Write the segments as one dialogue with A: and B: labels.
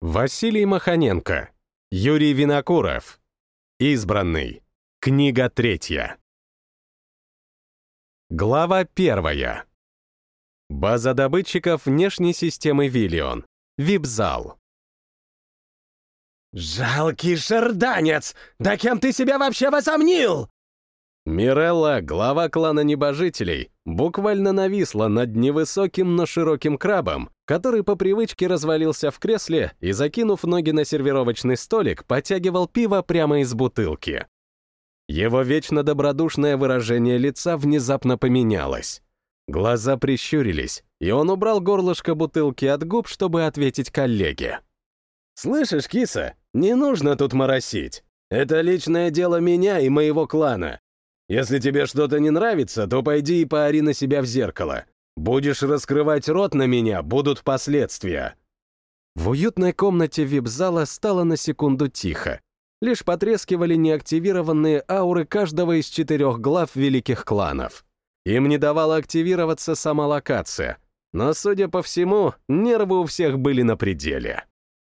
A: Василий Маханенко. Юрий Винокуров. Избранный. Книга 3. Глава 1. База добытчиков внешней системы Виллион. Вип-зал.
B: «Жалкий шерданец! Да кем ты себя вообще возомнил?»
A: Мирелла, глава клана небожителей, буквально нависла над невысоким, но широким крабом, который по привычке развалился в кресле и, закинув ноги на сервировочный столик, потягивал пиво прямо из бутылки. Его вечно добродушное выражение лица внезапно поменялось. Глаза прищурились, и он убрал горлышко бутылки от губ, чтобы ответить коллеге.
B: «Слышишь, киса, не нужно тут моросить. Это личное дело меня и моего клана. Если тебе что-то не нравится, то пойди и поори на себя в зеркало. Будешь раскрывать рот на меня, будут последствия».
A: В уютной комнате вип-зала стало на секунду тихо. Лишь потрескивали неактивированные ауры каждого из 4 глав великих кланов. Им не давала активироваться сама локация, но, судя по всему, нервы у всех были на пределе.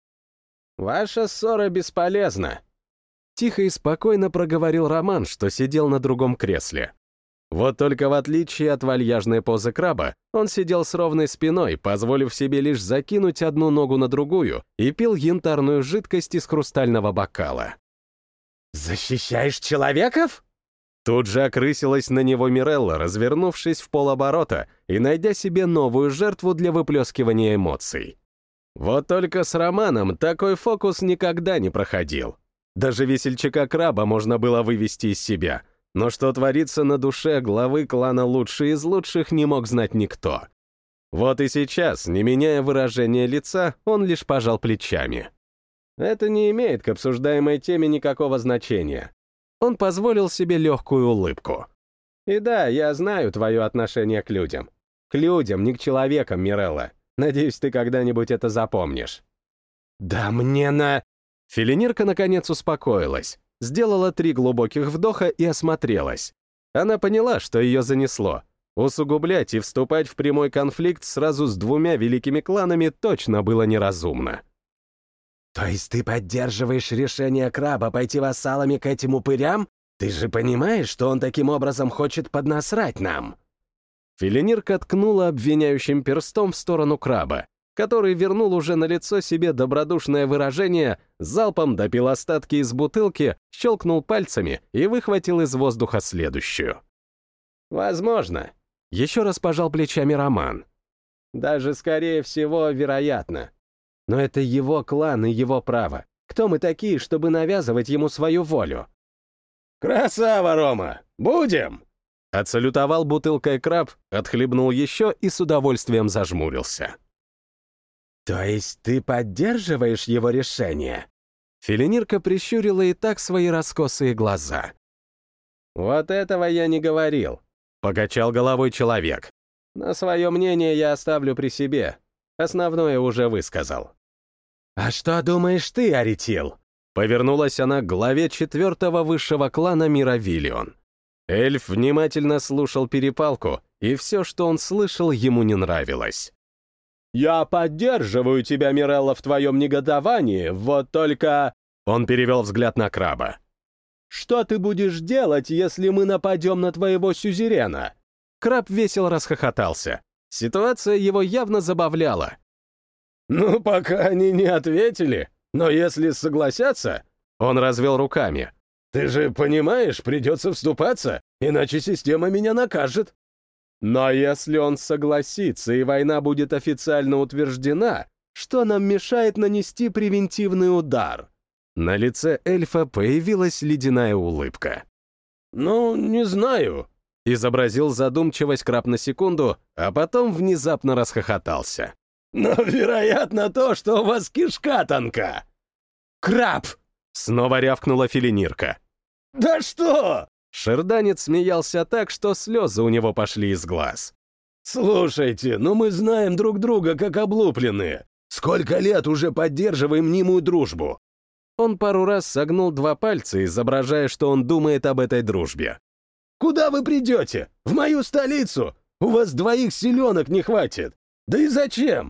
B: «Ваша ссора бесполезна»,
A: — тихо и спокойно проговорил Роман, что сидел на другом кресле. Вот только в отличие от вальяжной позы краба, он сидел с ровной спиной, позволив себе лишь закинуть одну ногу на другую, и пил янтарную жидкость из хрустального бокала.
B: «Защищаешь человеков?»
A: Тут же окрысилась на него Мирелла, развернувшись в полоборота и найдя себе новую жертву для выплескивания эмоций. Вот только с Романом такой фокус никогда не проходил. Даже весельчака-краба можно было вывести из себя, но что творится на душе главы клана лучший из лучших не мог знать никто. Вот и сейчас, не меняя выражения лица, он лишь пожал плечами.
B: «Это не имеет к обсуждаемой теме никакого значения».
A: Он позволил себе легкую улыбку.
B: «И да, я знаю твое отношение к людям. К людям, не к человекам, Мирелла. Надеюсь, ты когда-нибудь это запомнишь».
A: «Да мне на...» Филинирка наконец успокоилась, сделала 3 глубоких вдоха и осмотрелась. Она поняла, что ее занесло. Усугублять и вступать в прямой конфликт сразу с 2 великими кланами точно было неразумно.
B: «То есть ты поддерживаешь решение краба пойти вассалами к этим упырям? Ты же понимаешь, что он таким образом хочет поднасрать нам?»
A: Филинирка ткнула обвиняющим перстом в сторону краба, который вернул уже на лицо себе добродушное выражение, залпом допил остатки из бутылки, щелкнул пальцами и выхватил из воздуха следующую.
B: «Возможно»,
A: — еще раз пожал плечами Роман.
B: «Даже, скорее всего, вероятно. Но это его клан и его право. Кто мы такие, чтобы навязывать ему свою волю?» «Красава, Рома! Будем!»
A: Отсалютовал бутылкой краб, отхлебнул еще и с удовольствием зажмурился.
B: «То есть ты поддерживаешь его решение?»
A: Филинирка прищурила и так свои раскосые глаза.
B: «Вот этого я не говорил»,
A: — покачал головой человек.
B: «Но свое мнение я оставлю при себе. Основное уже высказал». «А что думаешь ты, Аретил?»
A: Повернулась она к главе 4-го высшего клана мира Виллион. Эльф внимательно слушал перепалку, и все, что он слышал, ему не нравилось.
B: «Я поддерживаю тебя, Мирелла, в твоем негодовании, вот только...»
A: Он перевел взгляд на краба.
B: «Что ты будешь делать, если мы нападем на твоего сюзерена?»
A: Краб весело расхохотался. Ситуация его явно забавляла.
B: «Ну, пока они не ответили, но если согласятся...»
A: Он развел руками.
B: «Ты же понимаешь, придется вступаться, иначе система меня накажет». «Но если он согласится и война будет официально утверждена, что нам мешает нанести превентивный удар?»
A: На лице эльфа появилась ледяная улыбка.
B: «Ну, не знаю»,
A: — изобразил задумчивость краб на секунду, а потом внезапно расхохотался.
B: «Но, вероятно, то, что у вас кишка тонка».
A: «Краб!» — снова рявкнула Филинирка.
B: «Да что?»
A: Шерданец смеялся так, что слезы у него пошли из глаз.
B: «Слушайте, ну мы знаем друг друга как облупленные. Сколько лет уже поддерживаем мнимую дружбу?»
A: Он пару раз согнул 2 пальца, изображая, что он думает об этой дружбе.
B: «Куда вы придете? В мою столицу? У вас 2 селенок не хватит. Да и зачем?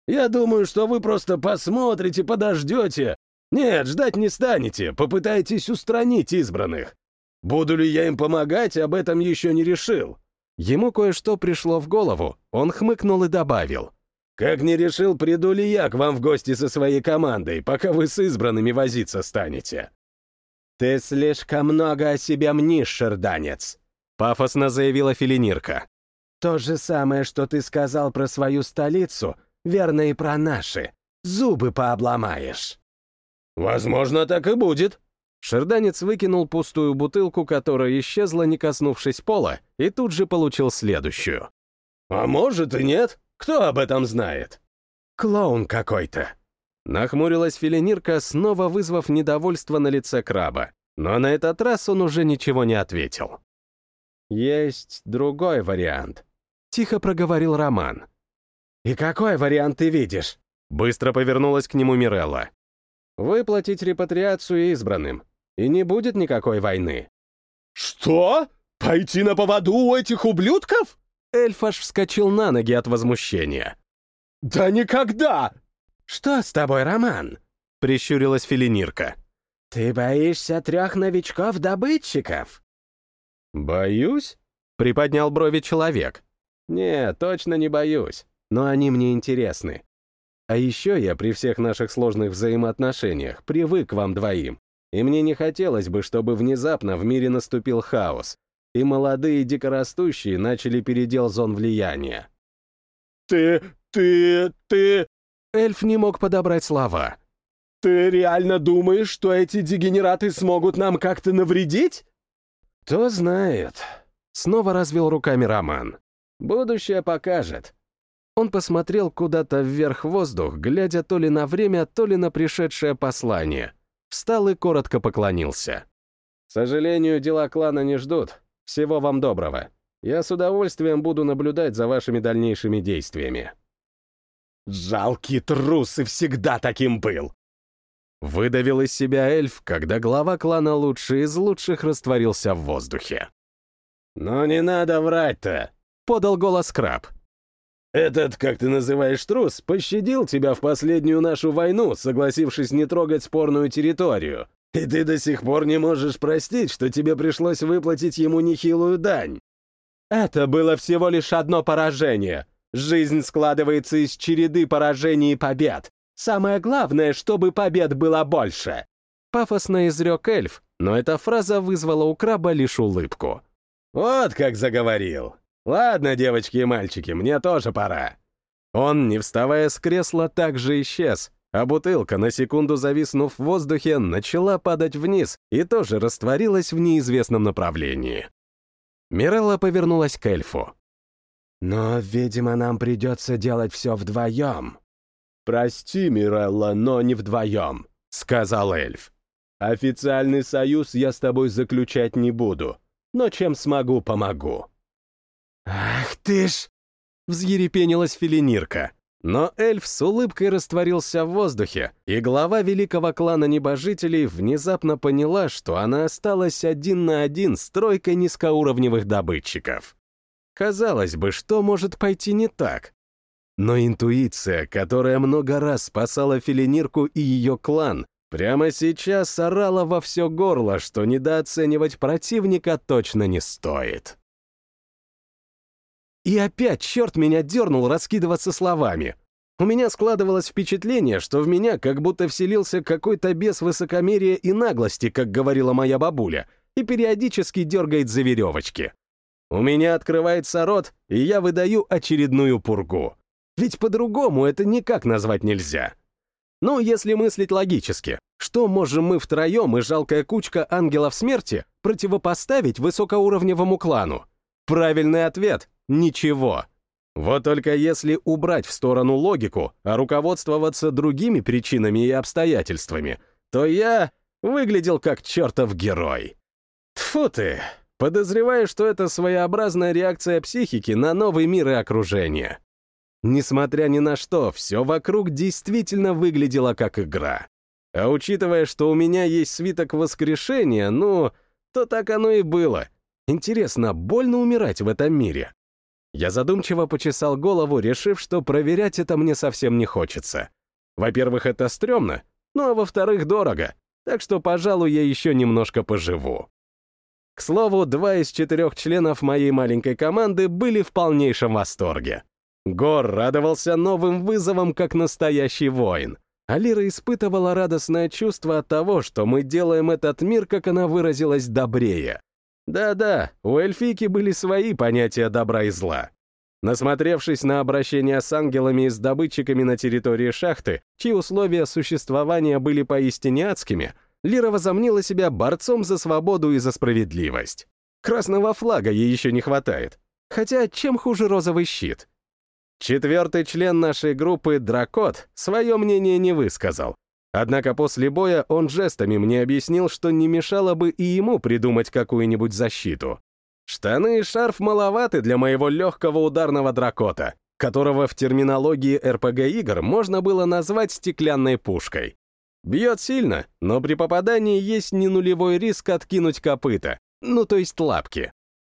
B: Я думаю, что вы просто посмотрите, подождете. Нет, ждать не станете, попытаетесь устранить избранных. Буду ли я им помогать, об этом еще не решил».
A: Ему кое-что пришло в голову, он хмыкнул и добавил.
B: «Как не решил, приду ли я к вам в гости со своей командой, пока вы с избранными возиться станете».
A: «Ты слишком много о себе мнишь, шерданец», — пафосно заявила Филинирка. «То же самое, что ты сказал про свою столицу, верно и про наши. Зубы пообломаешь».
B: «Возможно, так и будет».
A: Шерданец выкинул пустую бутылку, которая исчезла, не коснувшись пола, и тут же получил следующую.
B: «А может и нет. Кто об этом знает?»
A: «Клоун какой-то». Нахмурилась Филинирка, снова вызвав недовольство на лице краба. Но на этот раз он уже ничего не ответил. «Есть другой вариант», — тихо проговорил Роман. «И какой вариант ты видишь?» Быстро повернулась к нему Мирелла. «Выплатить репатриацию избранным, и не будет никакой войны».
B: «Что? Пойти на поводу у этих ублюдков?»
A: Эльф аж вскочил на ноги от возмущения.
B: «Да никогда!»
A: «Что с тобой, Роман?» — прищурилась Филинирка. «Ты боишься 3 новичков-добытчиков?» «Боюсь?» — приподнял брови человек. «Не, точно не боюсь, но они мне интересны. А еще я при всех наших сложных взаимоотношениях привык к вам двоим, и мне не хотелось бы, чтобы внезапно в мире наступил хаос, и молодые дикорастущие начали передел зон влияния».
B: «Ты...
A: Эльф не мог подобрать слова.
B: Ты реально думаешь, что эти дегенераты смогут нам как-то навредить?»
A: «Кто знает». Снова развел руками Роман. «Будущее покажет». Он посмотрел куда-то вверх в воздух, глядя то ли на время, то ли на пришедшее послание. Встал и коротко поклонился. «К сожалению, дела клана не ждут. Всего вам доброго. Я с удовольствием буду наблюдать за вашими дальнейшими действиями».
B: «Жалкий трус и всегда таким был!»
A: Выдавил из себя эльф, когда глава клана лучший из лучших растворился в воздухе.
B: «Но не надо врать-то!»
A: — подал голос краб.
B: «Этот, как ты называешь, трус, пощадил тебя в последнюю нашу войну, согласившись не трогать спорную территорию. И ты до сих пор не можешь простить, что тебе пришлось выплатить ему нехилую дань».
A: «Это было всего лишь одно поражение. Жизнь складывается из череды поражений и побед. Самое главное, чтобы побед было больше». Пафосно изрек эльф, но эта фраза вызвала у краба лишь улыбку.
B: «Вот как заговорил. Ладно, девочки и мальчики, мне тоже пора».
A: Он, не вставая с кресла, также исчез, а бутылка, на секунду зависнув в воздухе, начала падать вниз и тоже растворилась в неизвестном направлении. Мирелла повернулась к эльфу. «Но, видимо, нам придется делать все вдвоем».
B: «Прости, Мирелла, но не вдвоем», — сказал эльф. «Официальный союз я с тобой заключать не буду, но чем смогу, помогу».
A: «Ах ты ж!» — взъерепенилась Филинирка. Но эльф с улыбкой растворился в воздухе, и глава великого клана небожителей внезапно поняла, что она осталась 1 на 1 с тройкой низкоуровневых добытчиков. Казалось бы, что может пойти не так? Но интуиция, которая много раз спасала Филинирку и ее клан, прямо сейчас орала во все горло, что недооценивать противника точно не стоит. И опять черт меня дернул раскидываться словами. У меня складывалось впечатление, что в меня как будто вселился какой-то бес высокомерия и наглости, как говорила моя бабуля, и периодически дергает за веревочки. У меня открывается рот, и я выдаю очередную пургу. Ведь по-другому это никак назвать нельзя. Ну, если мыслить логически, что можем мы втроем и жалкая кучка ангелов смерти противопоставить высокоуровневому клану? Правильный ответ — ничего. Вот только если убрать в сторону логику, а руководствоваться другими причинами и обстоятельствами, то я выглядел как чертов герой. Тьфу ты! Подозреваю, что это своеобразная реакция психики на новый мир и окружение. Несмотря ни на что, все вокруг действительно выглядело как игра. А учитывая, что у меня есть свиток воскрешения, ну, то так оно и было. Интересно, больно умирать в этом мире? Я задумчиво почесал голову, решив, что проверять это мне совсем не хочется. Во-первых, это стрёмно, ну а во-вторых, дорого, так что, пожалуй, я еще немножко поживу. К слову, 2 из 4 членов моей маленькой команды были в полнейшем восторге. Гор радовался новым вызовам, как настоящий воин, а Лира испытывала радостное чувство от того, что мы делаем этот мир, как она выразилась, добрее. Да-да, у эльфийки были свои понятия добра и зла. Насмотревшись на обращения с ангелами и с добытчиками на территории шахты, чьи условия существования были поистине адскими, Лира возомнила себя борцом за свободу и за справедливость. Красного флага ей еще не хватает. Хотя чем хуже розовый щит? 4-й член нашей группы, Дракот, свое мнение не высказал. Однако после боя он жестами мне объяснил, что не мешало бы и ему придумать какую-нибудь защиту. Штаны и шарф маловаты для моего легкого ударного Дракота, которого в терминологии РПГ-игр можно было назвать стеклянной пушкой. Бьет сильно, но при попадании есть не нулевой риск откинуть копыта, ну то есть лапки.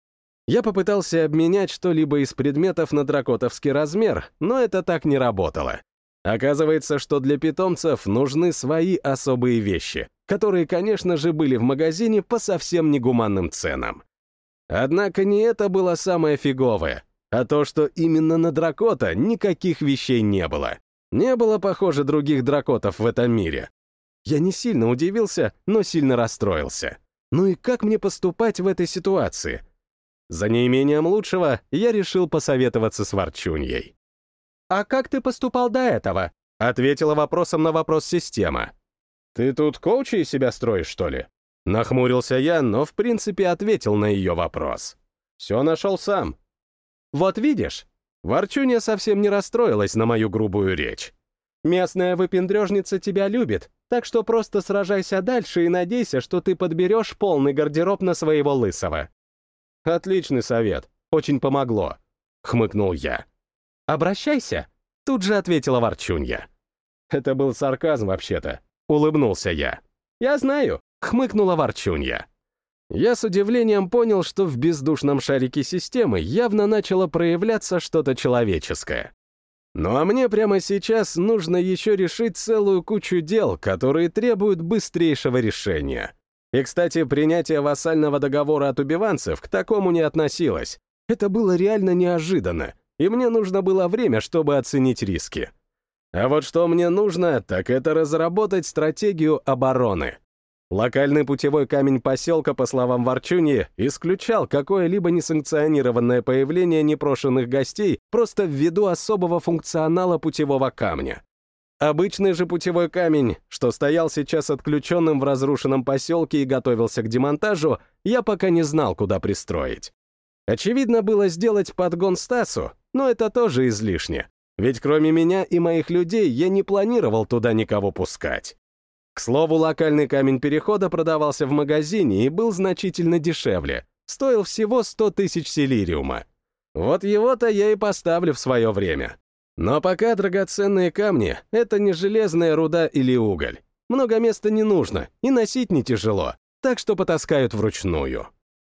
A: Я попытался обменять что-либо из предметов на дракотовский размер, но это так не работало. Оказывается, что для питомцев нужны свои особые вещи, которые, конечно же, были в магазине по совсем негуманным ценам. Однако не это было самое фиговое, а то, что именно на Дракота никаких вещей не было. Не было, похоже, других дракотов в этом мире. Я не сильно удивился, но сильно расстроился. Ну и как мне поступать в этой ситуации? За неимением лучшего я решил посоветоваться с Ворчуньей. «А как ты поступал до этого?» — ответила вопросом на вопрос система. «Ты тут коуча из себя строишь, что ли?» Нахмурился я, но в принципе ответил на ее вопрос. «Все нашел сам». «Вот видишь?» Ворчунья совсем не расстроилась на мою грубую речь. «Местная выпендрежница тебя любит, так что просто сражайся дальше и надейся, что ты подберешь полный гардероб на своего лысого». «Отличный совет, очень помогло», — хмыкнул я. «Обращайся», — тут же ответила Ворчунья. «Это был сарказм вообще-то», — улыбнулся я. «Я знаю», — хмыкнула Ворчунья. Я с удивлением понял, что в бездушном шарике системы явно начало проявляться что-то человеческое. Ну а мне прямо сейчас нужно еще решить целую кучу дел, которые требуют быстрейшего решения. И, кстати, принятие вассального договора от убиванцев к такому не относилось. Это было реально неожиданно, и мне нужно было время, чтобы оценить риски. А вот что мне нужно, так это разработать стратегию обороны. Локальный путевой камень поселка, по словам Ворчуньи, исключал какое-либо несанкционированное появление непрошенных гостей просто ввиду особого функционала путевого камня. Обычный же путевой камень, что стоял сейчас отключенным в разрушенном поселке и готовился к демонтажу, я пока не знал, куда пристроить. Очевидно было сделать подгон Стасу, но это тоже излишне, ведь кроме меня и моих людей я не планировал туда никого пускать. К слову, локальный камень перехода продавался в магазине и был значительно дешевле, стоил всего 100 тысяч селириума. Вот его-то я и поставлю в свое время. Но пока драгоценные камни — это не железная руда или уголь. Много места не нужно, и носить не тяжело, так что потаскают вручную.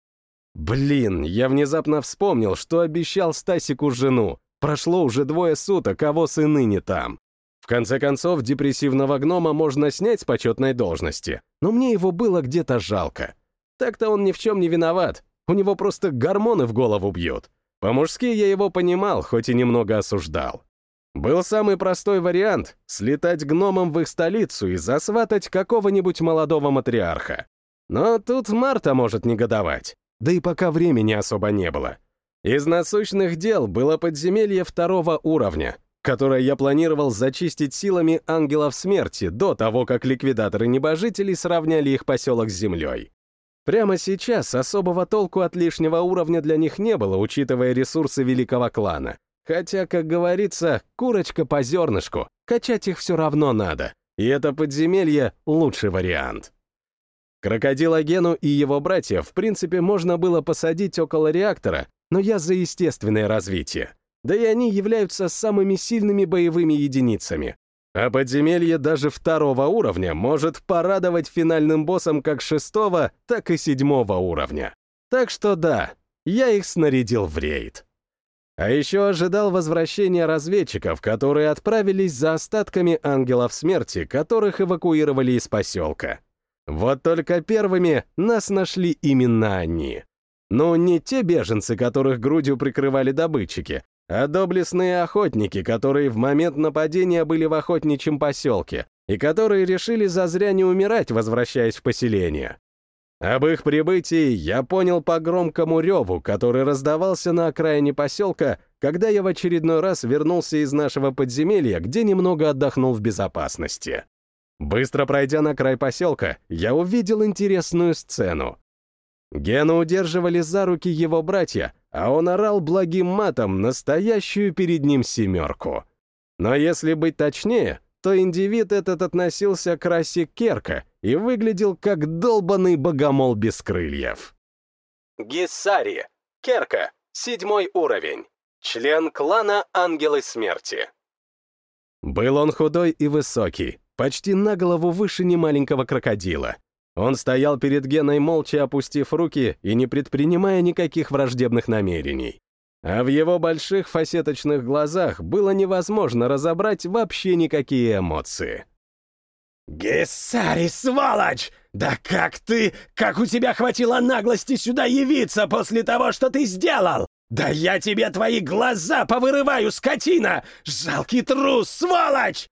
A: Блин, я внезапно вспомнил, что обещал Стасику жену. Прошло уже 2 суток, а воз и ныне там. В конце концов, депрессивного гнома можно снять с почетной должности, но мне его было где-то жалко. Так-то он ни в чем не виноват, у него просто гормоны в голову бьют. По-мужски я его понимал, хоть и немного осуждал. Был самый простой вариант — слетать гномом в их столицу и засватать какого-нибудь молодого матриарха. Но тут Марта может негодовать, да и пока времени особо не было. Из насущных дел было подземелье 2-го уровня, которое я планировал зачистить силами ангелов смерти до того, как ликвидаторы-небожителей сравняли их поселок с землей. Прямо сейчас особого толку от лишнего уровня для них не было, учитывая ресурсы великого клана. Хотя, как говорится, курочка по зернышку, качать их все равно надо, и это подземелье — лучший вариант. Крокодила Гену и его братьев, в принципе, можно было посадить около реактора, но я за естественное развитие. Да и они являются самыми сильными боевыми единицами. А подземелье даже 2-го уровня может порадовать финальным боссом как 6-го, так и 7-го уровня. Так что да, я их снарядил в рейд. А еще ожидал возвращения разведчиков, которые отправились за остатками ангелов смерти, которых эвакуировали из поселка. Вот только первыми нас нашли именно они. Но не те беженцы, которых грудью прикрывали добытчики, а доблестные охотники, которые в момент нападения были в охотничьем поселке и которые решили зазря не умирать, возвращаясь в поселение. Об их прибытии я понял по громкому реву, который раздавался на окраине поселка, когда я в очередной раз вернулся из нашего подземелья, где немного отдохнул в безопасности. Быстро пройдя на край поселка, я увидел интересную сцену. Гена удерживали за руки его братья, а он орал благим матом настоящую перед ним семерку. Но если быть точнее, то индивид этот относился к расе Керка и выглядел как долбаный богомол без крыльев. Гиссари. Керка. 7 уровень. Член клана Ангелы Смерти. Был он худой и высокий, почти на голову выше немаленького крокодила. Он стоял перед Геной, молча опустив руки и не предпринимая никаких враждебных намерений. А в его больших фасеточных глазах было невозможно разобрать вообще никакие эмоции.
B: «Гиссари, сволочь! Да как у тебя хватило наглости сюда явиться после того, что ты сделал? Да я тебе твои глаза повырываю, скотина! Жалкий трус, сволочь!»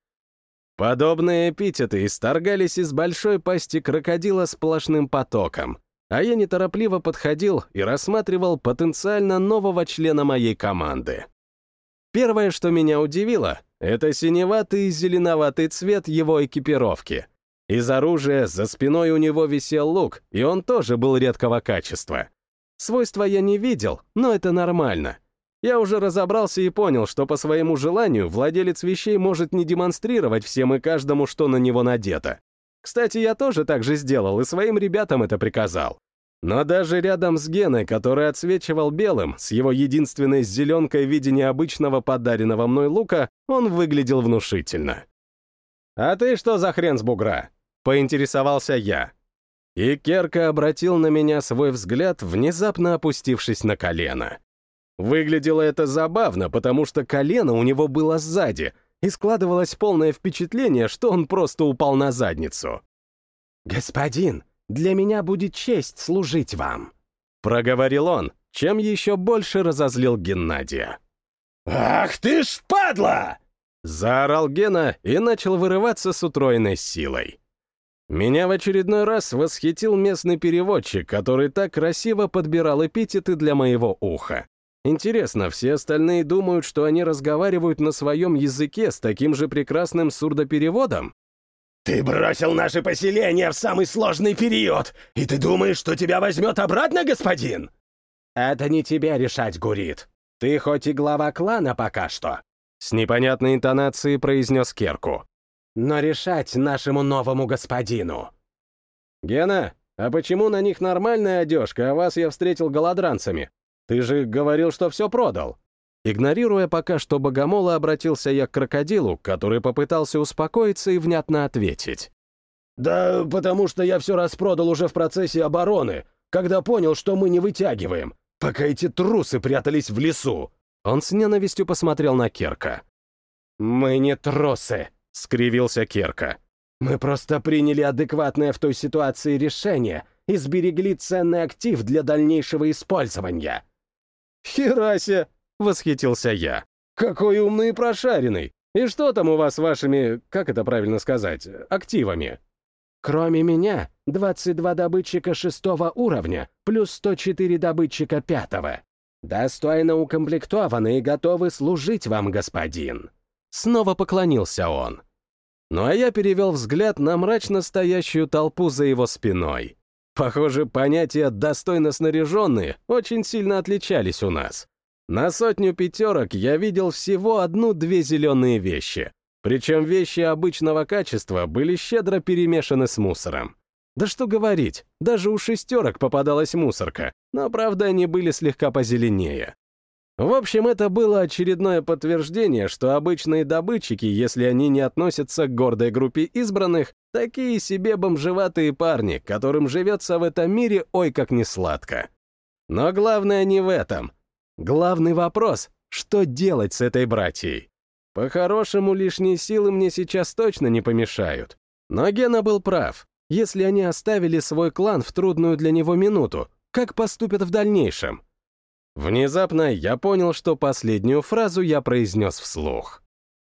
A: Подобные эпитеты исторгались из большой пасти крокодила сплошным потоком, а я неторопливо подходил и рассматривал потенциально нового члена моей команды. Первое, что меня удивило, это синеватый и зеленоватый цвет его экипировки. Из оружия за спиной у него висел лук, и он тоже был редкого качества. Свойства я не видел, но это нормально. Я уже разобрался и понял, что по своему желанию владелец вещей может не демонстрировать всем и каждому, что на него надето. Кстати, я тоже так же сделал и своим ребятам это приказал. Но даже рядом с Геной, который отсвечивал белым, с его единственной зеленкой в виде необычного подаренного мной лука, он выглядел внушительно. «А ты что за хрен с бугра?» — поинтересовался я. И Керка обратил на меня свой взгляд, внезапно опустившись на колено. Выглядело это забавно, потому что колено у него было сзади, и складывалось полное впечатление, что он просто упал на задницу.
B: «Господин, для меня будет честь служить вам»,
A: — проговорил он, чем еще больше разозлил Геннадия.
B: «Ах ты ж падла!»
A: — заорал Гена и начал вырываться с утроенной силой. Меня в очередной раз восхитил местный переводчик, который так красиво подбирал эпитеты для моего уха. Интересно, все остальные думают, что они разговаривают на своем языке с таким же прекрасным сурдопереводом?
B: «Ты бросил наше поселение в самый сложный период, и ты думаешь, что тебя возьмет обратно, господин?» «Это не тебе решать, Гурит. Ты хоть и глава клана пока что»,
A: — с непонятной интонацией произнес Керку.
B: «но решать нашему новому господину».
A: «Гена, а почему на них нормальная одежка, а вас я встретил голодранцами? Ты же говорил, что все продал». Игнорируя пока что богомола, обратился я к крокодилу, который попытался успокоиться и внятно ответить.
B: «Да потому что я все распродал уже в процессе обороны, когда понял, что мы не вытягиваем, пока эти трусы прятались в лесу».
A: Он с ненавистью посмотрел на Керка.
B: «Мы не трусы», — скривился Керка. «Мы просто приняли адекватное в той ситуации решение и сберегли ценный актив для дальнейшего использования».
A: «Херасе!» — восхитился я. «Какой умный и прошаренный! И что там у вас с вашими, как это правильно сказать, активами?»
B: «Кроме меня, 22 добытчика 6 уровня, плюс 104 добытчика 5. Достойно укомплектованы и готовы служить вам, господин».
A: Снова поклонился он. Ну а я перевел взгляд на мрачно стоящую толпу за его спиной. Похоже, понятия «достойно снаряженные» очень сильно отличались у нас. На 100 пятерок я видел всего 1-2 зеленые вещи. Причем вещи обычного качества были щедро перемешаны с мусором. Да что говорить, даже у 6 попадалась мусорка, но, правда, они были слегка позеленее. В общем, это было очередное подтверждение, что обычные добытчики, если они не относятся к гордой группе избранных, такие себе бомжеватые парни, которым живется в этом мире ой как несладко. Но главное не в этом. Главный вопрос — Что делать с этой братьей? По-хорошему, лишние силы мне сейчас точно не помешают. Но Гена был прав. Если они оставили свой клан в трудную для него минуту, как поступят в дальнейшем? Внезапно я понял, что последнюю фразу я произнес вслух.